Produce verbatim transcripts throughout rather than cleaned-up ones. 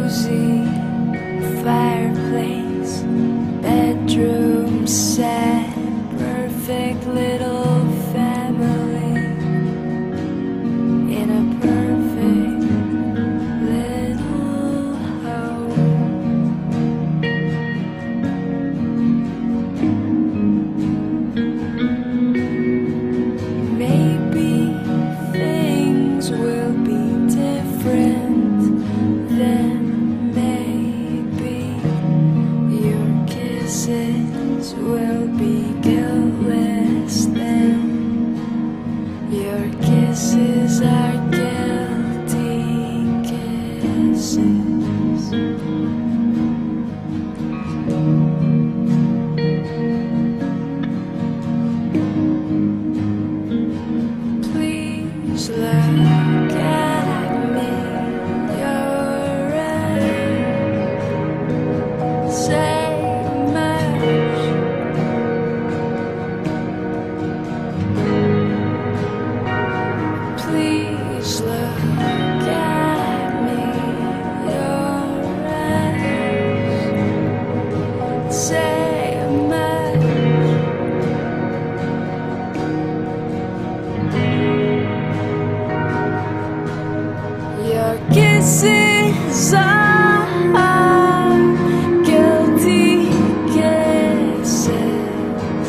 cozy fireplace, bedroom set, perfect little family in a perfect little home. Maybe things will be different then. Maybe your kisses will be guiltless then. Your kisses are guilty kisses. Please look at me, your eyes say much. Please look at me, your eyes say much. Your kisses are guilty kisses.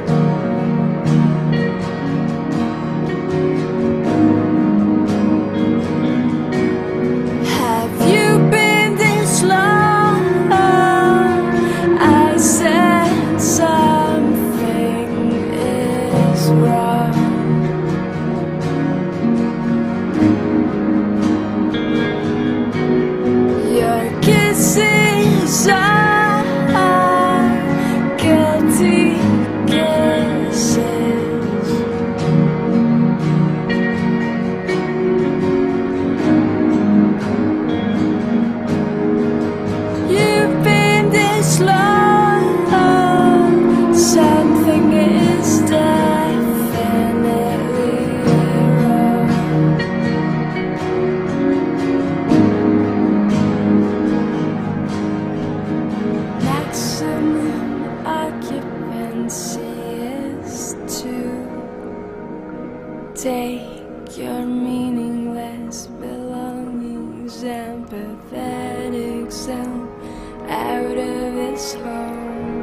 Have you been this long? I said something is wrong. Your kisses are guilty kisses. You've been this long, something is definitely wrong. Maximum occupancy is to take your meaningless belongings and pathetic self out of its home.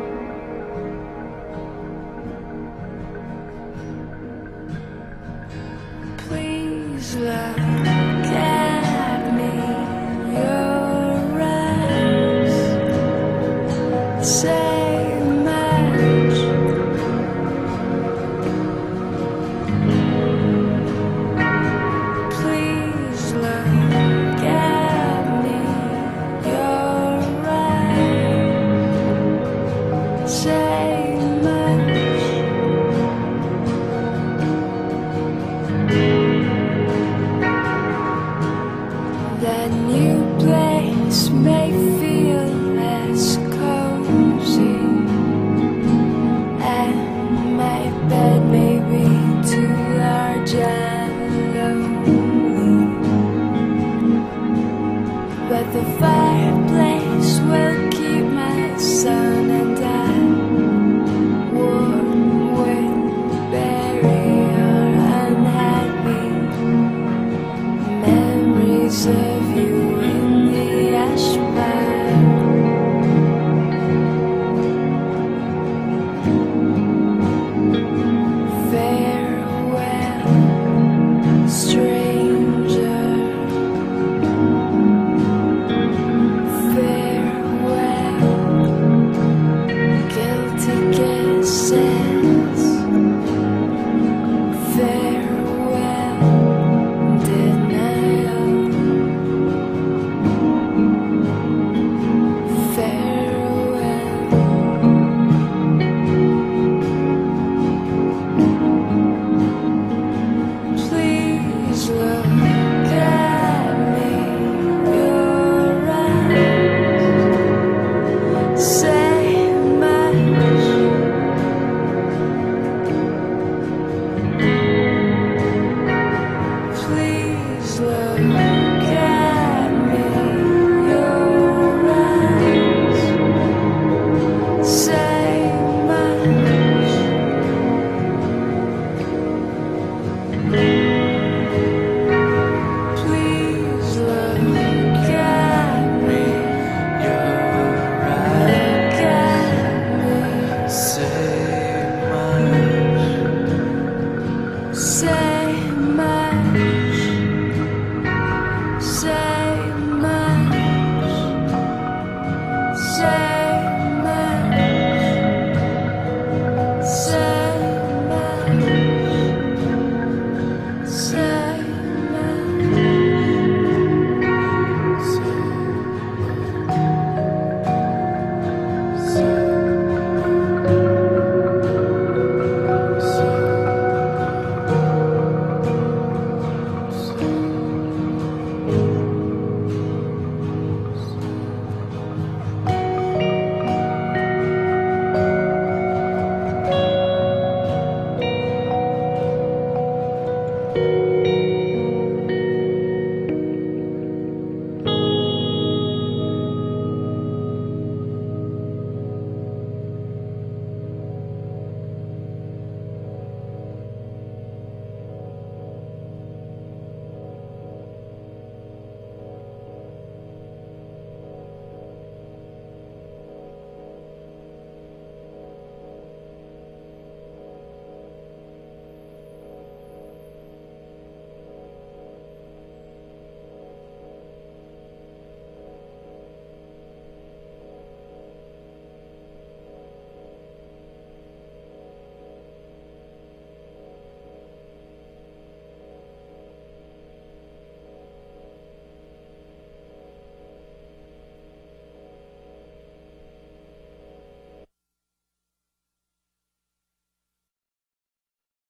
Please look at me, your eyes say much. Please look at me, your eyes say much. That new place may feel less cozy, and my bed may be too large and lonely, but the fireplace will keep my sun